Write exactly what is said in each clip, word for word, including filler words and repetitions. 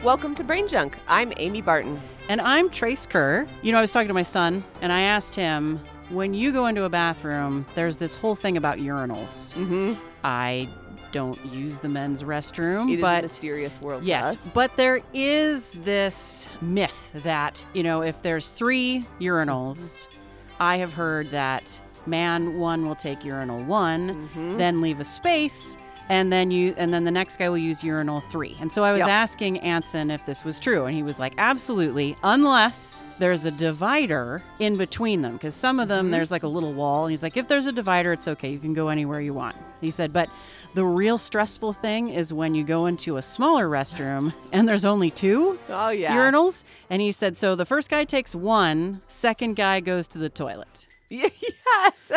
Welcome to Brain Junk. I'm Amy Barton. And I'm Trace Kerr. You know, I was talking to my son, and I asked him, when you go into a bathroom, there's this whole thing about urinals. Mm-hmm. I don't use the men's restroom. It but is a mysterious world yes, to us. But there is this myth that, you know, if there's three urinals, I have heard that man one will take urinal one, Mm-hmm. then leave a space, and then you and then the next guy will use urinal three. And so I was Yep. asking Anson if this was true, and he was like, absolutely, unless there's a divider in between them, because some of them Mhm. there's like a little wall, and he's like, if there's a divider, it's okay, you can go anywhere you want. He said, but the real stressful thing is when you go into a smaller restroom and there's only two Oh, yeah. urinals. And he said, so the first guy takes one, second guy goes to the toilet. Yes.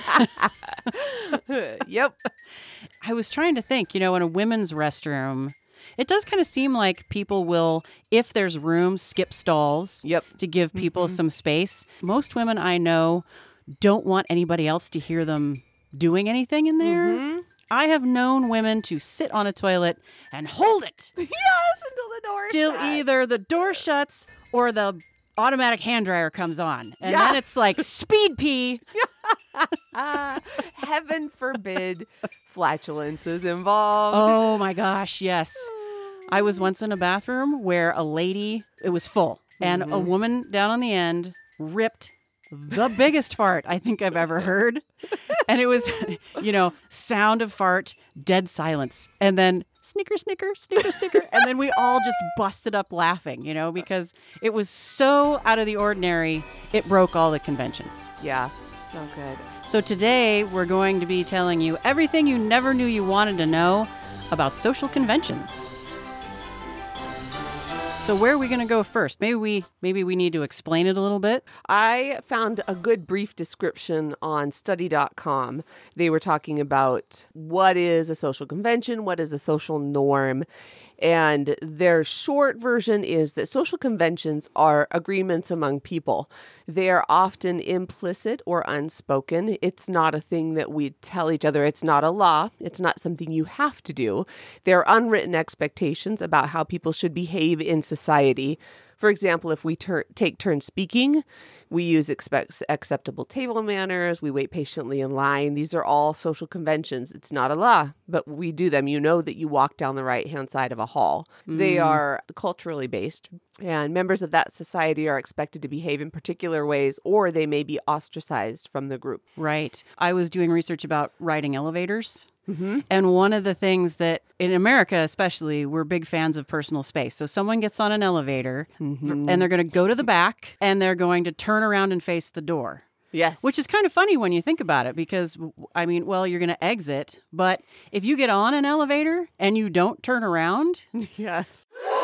Yep. I was trying to think, you know, in a women's restroom, it does kind of seem like people will, if there's room, skip stalls Yep. to give people some space. Most women I know don't want anybody else to hear them doing anything in there. Mhm. I have known women to sit on a toilet and hold it Yes, until the door is till shut. either the door shuts or the automatic hand dryer comes on. And Yeah. then it's like speed pee. Ah, heaven forbid flatulence is involved. Oh my gosh, yes. I was once in a bathroom where a lady, it was full, and a woman down on the end ripped the biggest fart I think I've ever heard. And it was, you know, sound of fart, dead silence. And then snicker, snicker, snicker, snicker. And then we all just busted up laughing, you know, because it was so out of the ordinary, it broke all the conventions. Yeah, so good. So today we're going to be telling you everything you never knew you wanted to know about social conventions. So where are we going to go first? Maybe we maybe we need to explain it a little bit. I found a good brief description on study dot com. They were talking about what is a social convention, what is a social norm, and their short version is that social conventions are agreements among people. They are often implicit or unspoken. It's not a thing that we tell each other. It's not a law. It's not something you have to do. They're unwritten expectations about how people should behave in society. For example, if we tur- take turns speaking, we use expect- acceptable table manners. We wait patiently in line. These are all social conventions. It's not a law, but we do them. You know that you walk down the right-hand side of a hall. They are culturally based, and members of that society are expected to behave in particular ways, or they may be ostracized from the group. Right. I was doing research about riding elevators. Mm-hmm. And one of the things that in America, especially, we're big fans of personal space. So someone gets on an elevator Mm-hmm. and they're going to go to the back and they're going to turn around and face the door. Yes. Which is kind of funny when you think about it because, I mean, well, you're going to exit. But if you get on an elevator and you don't turn around, yes.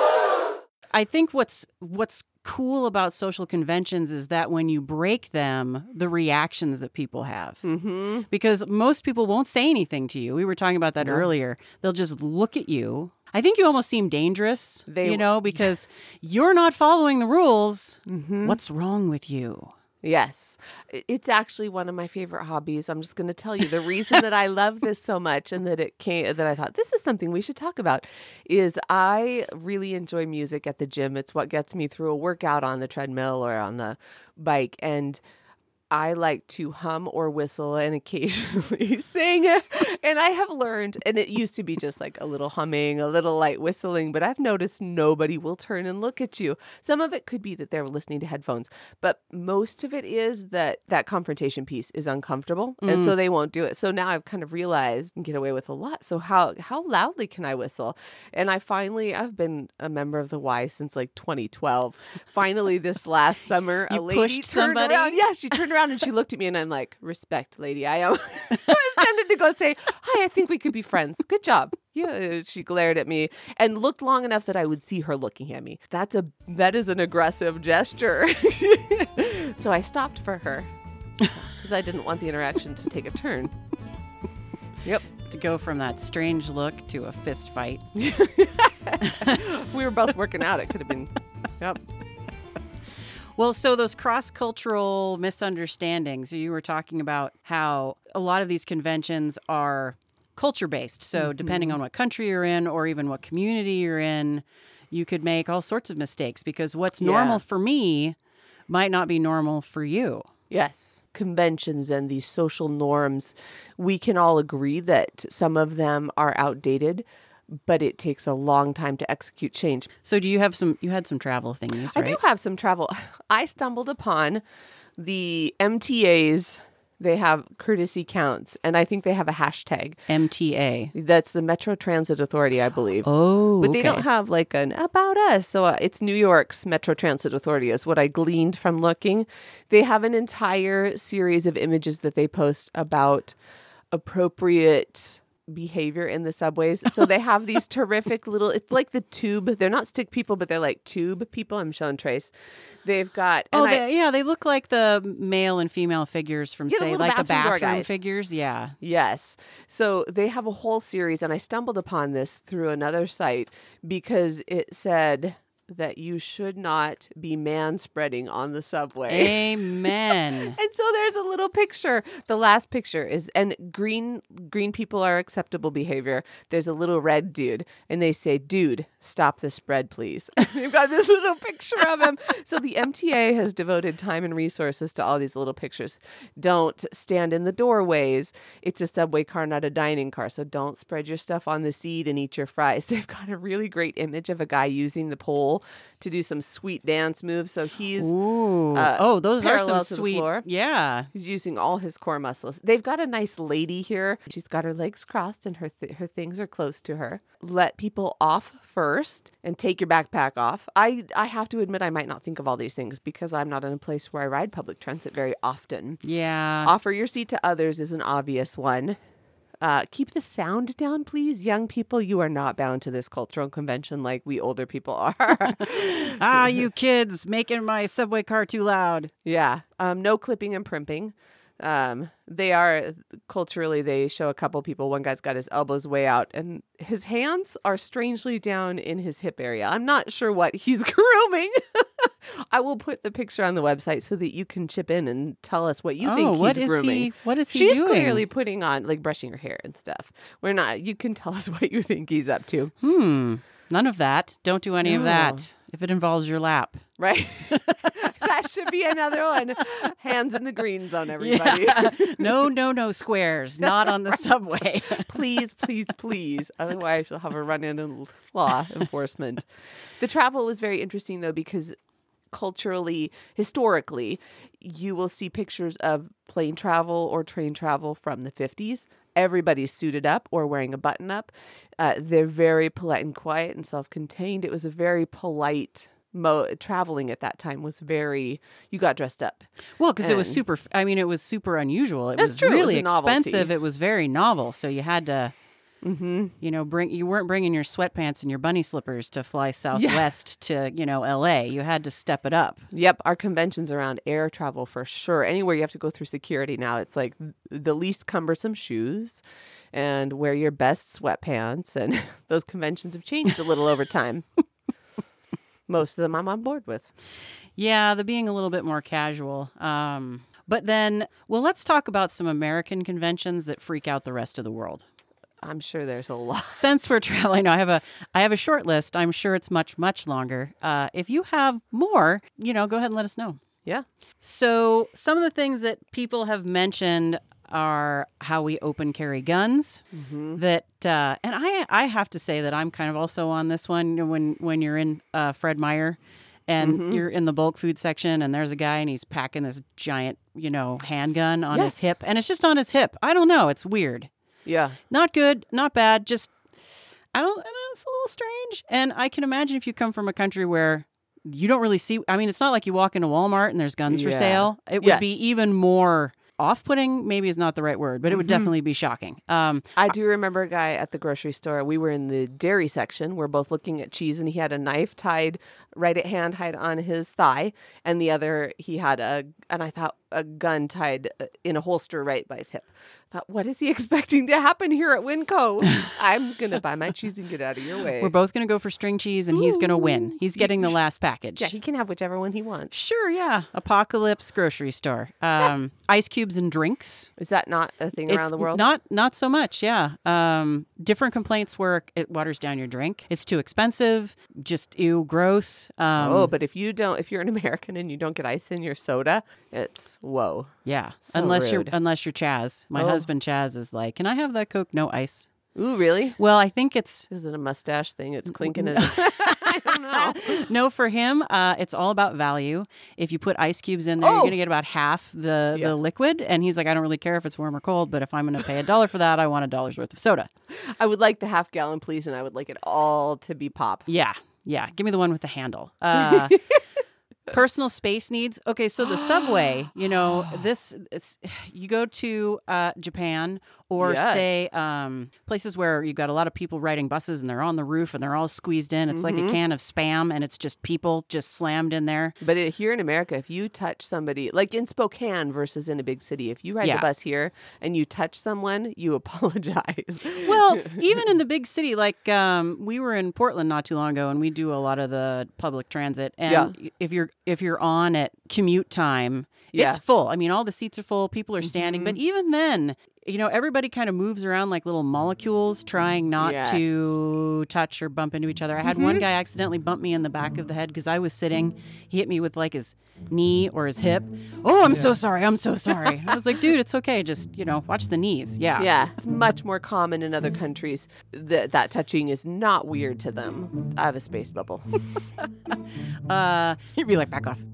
I think what's what's cool about social conventions is that when you break them, the reactions that people have. Mm-hmm. Because most people won't say anything to you. We were talking about that No. earlier. They'll just look at you. I think you almost seem dangerous, They- you know, because you're not following the rules. Mm-hmm. What's wrong with you? Yes. I- It's actually one of my favorite hobbies. I'm just going to tell you the reason that I love this so much and that it came that I thought this is something we should talk about is I really enjoy music at the gym. It's what gets me through a workout on the treadmill or on the bike, and I like to hum or whistle and occasionally sing. And I have learned, and it used to be just like a little humming, a little light whistling, but I've noticed nobody will turn and look at you. Some of it could be that they're listening to headphones, but most of it is that that confrontation piece is uncomfortable. And Mm. so they won't do it. So now I've kind of realized and get away with a lot. So how, how loudly can I whistle? And I finally, I've been a member of the Y since like twenty twelve. Finally, this last summer, a You lady pushed turned somebody? around. Yeah, she turned around and she looked at me and I'm like, respect, lady. I am. I was tempted to go say, hi, I think we could be friends. Good job. Yeah, she glared at me and looked long enough that I would see her looking at me. That's a that is an aggressive gesture. So I stopped for her because I didn't want the interaction to take a turn. Yep. To go from that strange look to a fist fight. We were both working out. It could have been. Yep. Well, so those cross-cultural misunderstandings, you were talking about how a lot of these conventions are culture-based. So depending on what country you're in or even what community you're in, you could make all sorts of mistakes because what's normal Yeah. for me might not be normal for you. Yes. Conventions and these social norms, we can all agree that some of them are outdated, but it takes a long time to execute change. So do you have some, you had some travel thingies, I right? do have some travel. I stumbled upon the M T A's. They have courtesy counts, and I think they have a hashtag. M T A. That's the Metro Transit Authority, I believe. Oh, But they okay. don't have like an about us. So uh, it's New York's Metro Transit Authority is what I gleaned from looking. They have an entire series of images that they post about appropriate behavior in the subways. So they have these terrific little, it's like the tube. They're not stick people, but they're like tube people. I'm showing Trace. They've got, and Oh, I- they, yeah, they look like the male and female figures from, Yeah, the say, little like the bathroom door bathroom guys. figures. Yeah. Yes. So they have a whole series, and I stumbled upon this through another site because it said that you should not be man-spreading on the subway. Amen. And so there's a little picture. The last picture is, and green green people are acceptable behavior. There's a little red dude, and they say, "Dude, stop the spread, please." They've got this little picture of him. So the M T A has devoted time and resources to all these little pictures. Don't stand in the doorways. It's a subway car, not a dining car. So don't spread your stuff on the seat and eat your fries. They've got a really great image of a guy using the pole to do some sweet dance moves. So he's Ooh. uh, oh, those are some parallel to the sweet. floor. Yeah. He's using all his core muscles. They've got a nice lady here. She's got her legs crossed and her th- her things are close to her. Let people off first and take your backpack off. I I have to admit I might not think of all these things because I'm not in a place where I ride public transit very often. Yeah. Offer your seat to others is an obvious one. Uh, keep the sound down, please. Young people, you are not bound to this cultural convention like we older people are. ah, you kids making my subway car too loud. Yeah. Um, no clipping and primping. Um, they are culturally, they show a couple people. One guy's got his elbows way out and his hands are strangely down in his hip area. I'm not sure what he's grooming. I will put the picture on the website so that you can chip in and tell us what you oh, think he's what is grooming. he? What is he She's doing? clearly putting on, like, brushing her hair and stuff. We're not, you can tell us what you think he's up to. Hmm. None of that. Don't do any of No. that. If it involves your lap. Right? That should be another one. Hands in the green zone, everybody. Yeah. No, no, no squares. Not on the subway. Please, please, please. Otherwise, you'll have a run-in in law enforcement. The travel was very interesting, though, because culturally, historically, you will see pictures of plane travel or train travel from the fifties. Everybody's suited up or wearing a button up. Uh, they're very polite and quiet and self-contained. It was a very polite mo- traveling at that time was very, you got dressed up. Well, because it was And- super, I mean, it was super unusual. It That's was true. It was really a novelty. expensive. It was very novel. So you had to, Mm-hmm. you know, bring, you weren't bringing your sweatpants and your bunny slippers to fly southwest to, you know, L A. You had to step it up. Yep, our conventions around air travel for sure. Anywhere you have to go through security now, it's like the least cumbersome shoes and wear your best sweatpants. And those conventions have changed a little over time. Most of them I'm on board with. Yeah, the being a little bit more casual. Um, but then, well, let's talk about some American conventions that freak out the rest of the world. I'm sure there's a lot. Since we're traveling, I have a I have a short list. I'm sure it's much much longer. Uh, if you have more, you know, go ahead and let us know. Yeah. So some of the things that people have mentioned are how we open carry guns. Mm-hmm. That uh, and I I have to say that I'm kind of also on this one. You know, when when you're in uh, Fred Meyer. And Mm-hmm. you're in the bulk food section, and there's a guy, and he's packing this giant, you know, handgun on Yes. his hip, and it's just on his hip. I don't know. It's weird. Yeah. Not good, not bad. Just, I don't, I don't know, it's a little strange. And I can imagine if you come from a country where you don't really see, I mean, it's not like you walk into Walmart and there's guns for Yeah. sale. It would Yes. be even more off-putting, maybe is not the right word, but it would Mm-hmm. definitely be shocking. Um, I do remember a guy at the grocery store. We were in the dairy section. We're both looking at cheese, and he had a knife tied right at hand tied on his thigh, and the other he had a, and I thought a gun tied uh, in a holster right by his hip. I thought, what is he expecting to happen here at Winco? I'm gonna buy my cheese and get out of your way. we're both going to go for string cheese, and he's going to win. He's getting the last package. Yeah, he can have whichever one he wants. Sure, yeah. Apocalypse grocery store. Um, Ice Cube cubes in drinks. Is that not a thing It's around the world? Not not so much, yeah. Um, different complaints where it waters down your drink. It's too expensive. Just ew, gross. Um, oh, but if you don't, if you're an American and you don't get ice in your soda, it's whoa. yeah. So unless rude. you're unless you're Chaz. My Oh. husband Chaz is like, can I have that Coke? No ice. Ooh, really? Well, I think it's Is it a mustache thing? It's clinking it. I don't know. no for him. Uh, it's all about value. If you put ice cubes in there, you're Oh. going to get about half the Yeah. the liquid. And he's like, I don't really care if it's warm or cold, but if I'm going to pay a dollar for that, I want a dollar's worth of soda. I would like the half gallon, please, and I would like it all to be pop. Yeah, yeah. Give me the one with the handle. Uh, personal space needs. Okay, so the subway. You know, this. It's you go to uh, Japan or Yes. say um, places where you've got a lot of people riding buses and they're on the roof and they're all squeezed in. It's like a can of Spam and it's just people just slammed in there. But it, here in America, if you touch somebody, like in Spokane versus in a big city, if you ride Yeah. the bus here and you touch someone, you apologize. Well, even in the big city, like um, we were in Portland not too long ago, and we do a lot of the public transit. And Yeah. if you're if you're on at commute time, Yeah. it's full. I mean, all the seats are full, people are standing. But even then, you know, everybody kind of moves around like little molecules, trying not Yes. to touch or bump into each other. I had one guy accidentally bump me in the back of the head because I was sitting. He hit me with like his knee or his hip. Oh, I'm so sorry. I'm so sorry. I was like, dude, it's okay. Just, you know, watch the knees. Yeah. Yeah, it's much more common in other countries that that touching is not weird to them. I have a space bubble. Uh, he'd be like, back off.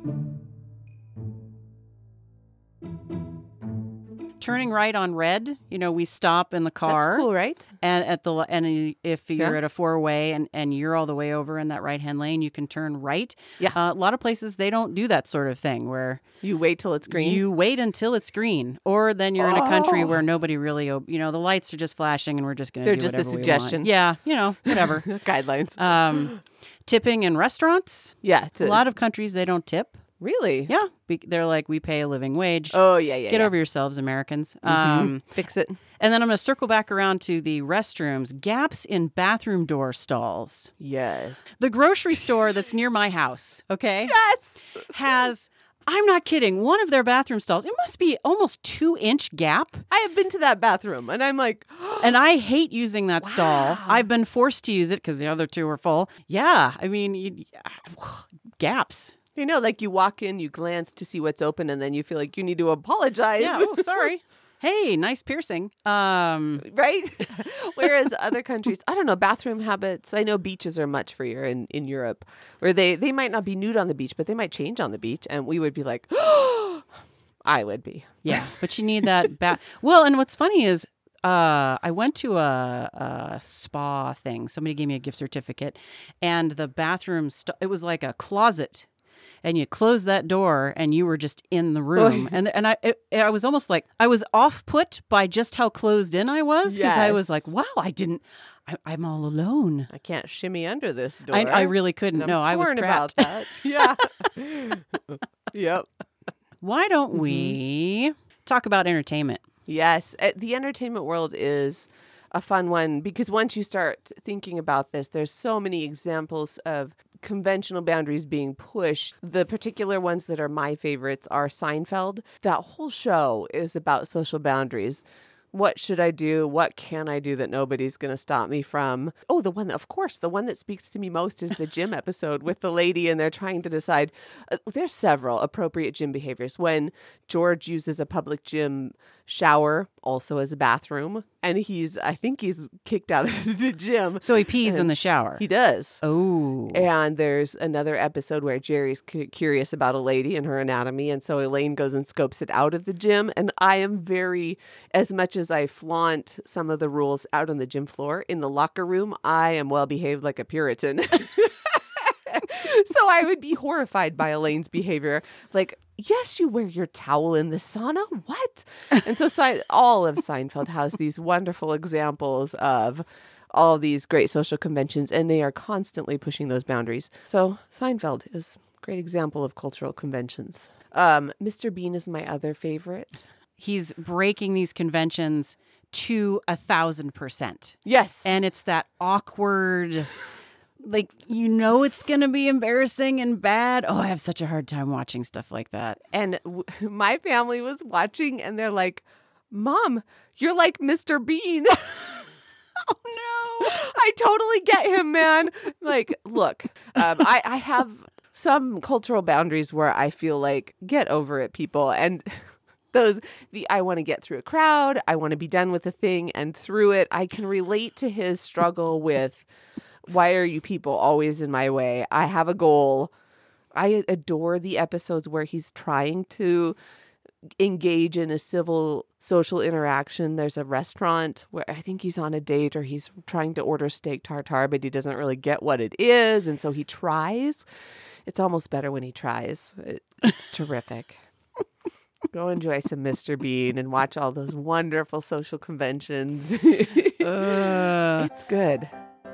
Turning right on red, you know, we stop in the car. That's cool, right? And at the and if you're Yeah. at a four way and, and you're all the way over in that right hand lane, you can turn right. Yeah. Uh, a lot of places they don't do that sort of thing where You wait till it's green. you wait until it's green, or then you're in a country Oh. where nobody really, o- you know, the lights are just flashing and we're just going to They're do just a whatever we want. suggestion. Yeah, you know, whatever. Guidelines. um, tipping in restaurants. yeah. A lot of countries they don't tip. Really? Yeah, be- they're like we pay a living wage. Oh, yeah, yeah. Get yeah. over yourselves, Americans. Mhm. Um, Fix it. and then I'm going to circle back around to the restrooms. Gaps in bathroom door stalls. Yes. The grocery store that's near my house, okay, Yes. has, I'm not kidding, one of their bathroom stalls. It must be almost two inch gap. I have been to that bathroom and I'm like, And I hate using that stall. Wow. I've been forced to use it because the other two are full. Yeah, I mean, you, gaps. you know, like you walk in, you glance to see what's open, and then you feel like you need to apologize. Yeah, oh, sorry. Hey, nice piercing. Um, Right? Whereas other countries, I don't know, bathroom habits. I know beaches are much freer in, in Europe, where they, they might not be nude on the beach, but they might change on the beach. And we would be like, I would be. yeah, but you need that bath. Well, and what's funny is uh, I went to a, a spa thing. Somebody gave me a gift certificate, and the bathroom, st- it was like a closet. And you close that door, and you were just in the room, and and I it, I was almost like I was off put by just how closed in I was because I was like, Yes. wow, I didn't, I, I'm all alone. I can't shimmy under this door. I, I really couldn't. And No, I'm I was torn trapped. about that. Yeah. Yep. Why don't we talk about entertainment? Yes. Uh, The entertainment world is a fun one because once you start thinking about this, there's so many examples of conventional boundaries being pushed. The particular ones that are my favorites are Seinfeld. That whole show is about social boundaries. What should I do? What can I do that nobody's going to stop me from? Oh, the one, that, of course, the one that speaks to me most is the gym episode with the lady, and they're trying to decide. Uh, there's several appropriate gym behaviors. When George uses a public gym shower, also as a bathroom, and he's, I think he's kicked out of the gym. So he pees in the shower. He does. Oh, And there's another episode where Jerry's cu- curious about a lady and her anatomy. And so Elaine goes and scopes it out of the gym. And I am very, as much as I flaunt some of the rules out on the gym floor, in the locker room, I am well behaved like a Puritan. So I would be horrified by Elaine's behavior. Like, yes, you wear your towel in the sauna. What? And so Se- all of Seinfeld has these wonderful examples of all these great social conventions, and they are constantly pushing those boundaries. So Seinfeld is a great example of cultural conventions. Um, Mister Bean is my other favorite. he's breaking these conventions to a thousand percent. Yes. And it's that awkward, Like, you know it's going to be embarrassing and bad. Oh, I have such a hard time watching stuff like that. And w- my family was watching and they're like, Mom, you're like Mister Bean. Oh, no. I totally get him, man. Like, look, um, I, I have some cultural boundaries where I feel like, get over it, people. And those, the I want to get through a crowd. I want to be done with the thing and through it. I can relate to his struggle with, why are you people always in my way? I have a goal. I adore the episodes where he's trying to engage in a civil social interaction. There's a restaurant where I think he's on a date or he's trying to order steak tartare, but he doesn't really get what it is. And so he tries. It's almost better when he tries. It, it's terrific. Go enjoy some Mister Bean and watch all those wonderful social conventions. uh. It's good.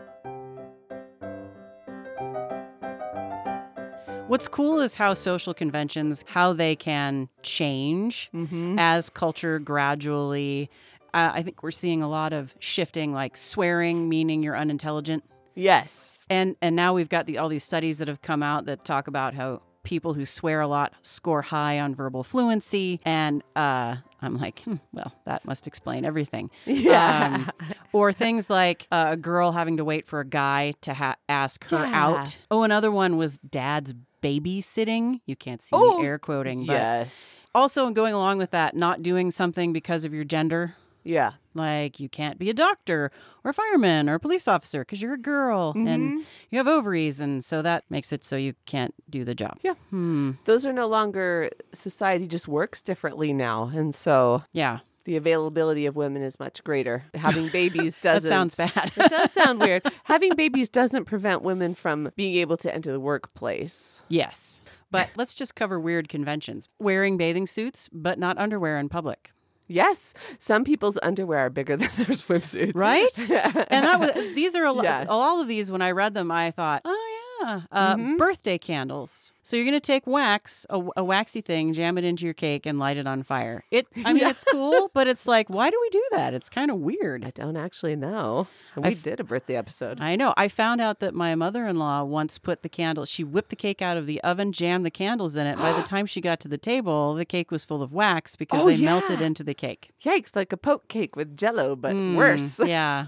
What's cool is how social conventions, how they can change Mm-hmm. as culture gradually. Uh, I think we're seeing a lot of shifting, like swearing, meaning you're unintelligent. Yes. And and now we've got the, all these studies that have come out that talk about how people who swear a lot score high on verbal fluency. And uh, I'm like, hmm, well, that must explain everything. Yeah. Um, or things like uh, a girl having to wait for a guy to ha- ask her Yeah. out. Oh, another one was dad's babysitting. You can't see Oh, me air quoting, but Yes. also going along with that, not doing something because of your gender. Yeah. Like you can't be a doctor or a fireman or a police officer because you're a girl and you have ovaries. And so that makes it so you can't do the job. Yeah. Hmm. Those are no longer, society just works differently now. And so Yeah. the availability of women is much greater. Having babies That doesn't. sounds bad. It does sound weird. Having babies doesn't prevent women from being able to enter the workplace. Yes. But let's just cover weird conventions. Wearing bathing suits, but not underwear in public. Yes, some people's underwear are bigger than their swimsuits. Right? And that was, these are a lot, Yeah. all of these, when I read them, I thought, oh, yeah, uh, Mm-hmm. birthday candles. So you're going to take wax, a, a waxy thing, jam it into your cake and light it on fire. It, I mean, Yeah. it's cool, but it's like, why do we do that? It's kind of I weird. don't actually know. And I we f- did a birthday episode. I know. I found out that my mother-in-law once put the candles, she whipped the cake out of the oven, jammed the candles in it. By the time she got to the table, the cake was full of wax because Oh, they yeah. melted into the cake. Yikes, like a poke cake with Jell-O, but Mm, worse. Yeah.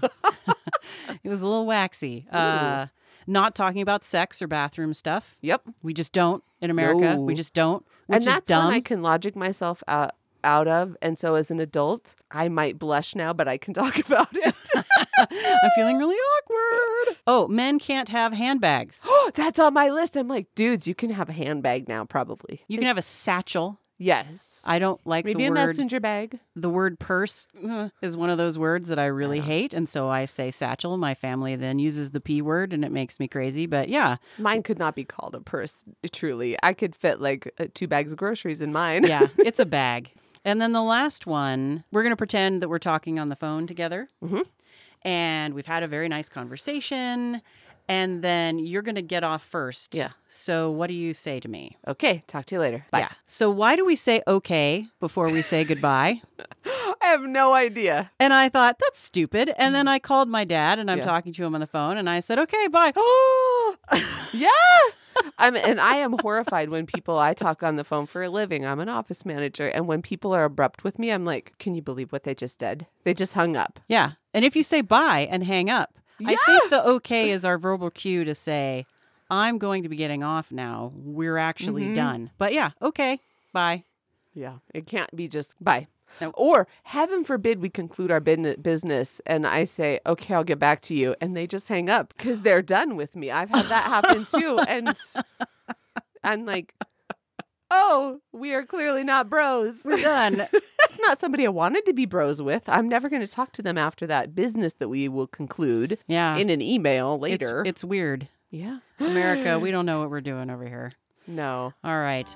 It was a little waxy. Uh, not talking about sex or bathroom stuff. Yep. We just don't in America. No. We just don't. Which And that's is dumb. one I can logic myself out, out of. And so as an adult, I might blush now, but I can talk about it. I'm feeling really awkward. Oh, men can't have handbags. That's on my list. I'm like, dudes, you can have a handbag now, probably. You can have a satchel. Yes. I don't like Maybe the a word. messenger bag. The word purse uh, is one of those words that I really hate. And so I say satchel. My family then uses the P word and it makes me crazy. But yeah, Mine could not be called a purse, truly. I could fit like uh, two bags of groceries in mine. yeah, it's a bag. And then the last one, we're going to pretend that we're talking on the phone together. Mhm. And we've had a very nice conversation. And then you're going to get off first. Yeah. So what do you say to me? Okay, talk to you later. Bye. Yeah. So why do we say okay before we say goodbye? I have no idea. And I thought, that's stupid. And then I called my dad and I'm Yeah. talking to him on the phone and I said, okay, bye. Yeah. I'm, and I am horrified when people, I talk on the phone for a living. I'm an office manager. And when people are abrupt with me, I'm like, can you believe what they just did? They just hung up. Yeah. And if you say bye and hang up, I Yeah. think the okay is our verbal cue to say, I'm going to be getting off now. We're actually Mhm. done. But yeah, okay, bye. Yeah. It can't be just bye. Nope. Or heaven forbid we conclude our bin- business and I say, okay, I'll get back to you. And they just hang up because they're done with me. I've had that happen too. And I'm like, oh, we are clearly not bros. We're done. That's not somebody I wanted to be bros with. I'm never going to talk to them after that business that we will conclude Yeah. in an email It's, later. it's weird. yeah. America, we don't know what we're doing over here. No. All right.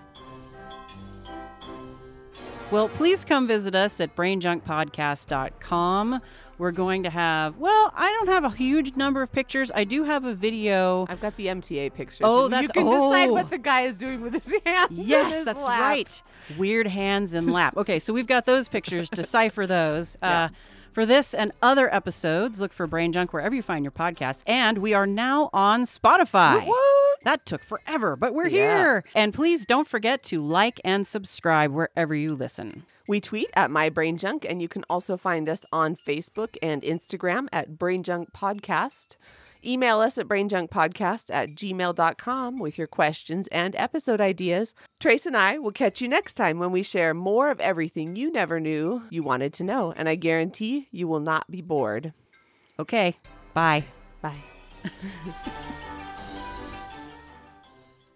Well, please come visit us at brain junk podcast dot com. We're going to have, well, I don't have a huge number of pictures. I do have a video. I've got the M T A pictures. Oh, You that's- can decide oh. what the guy is doing with his hands. in Yes, his that's lap. right. Weird hands in lap. Okay, so we've got those pictures. Decipher those. Uh, For this and other episodes, look for Brain Junk wherever you find your podcasts. And we are now on Spotify. What? That took forever, but we're Yeah. here. And please don't forget to like and subscribe wherever you listen. We tweet at My Brain Junk, and you can also find us on Facebook and Instagram at Brain Junk Podcast. Email us at brainjunkpodcast at gmail dot com with your questions and episode ideas. Trace and I will catch you next time when we share more of everything you never knew you wanted to know, and I guarantee you will not be bored. Okay, bye. Bye.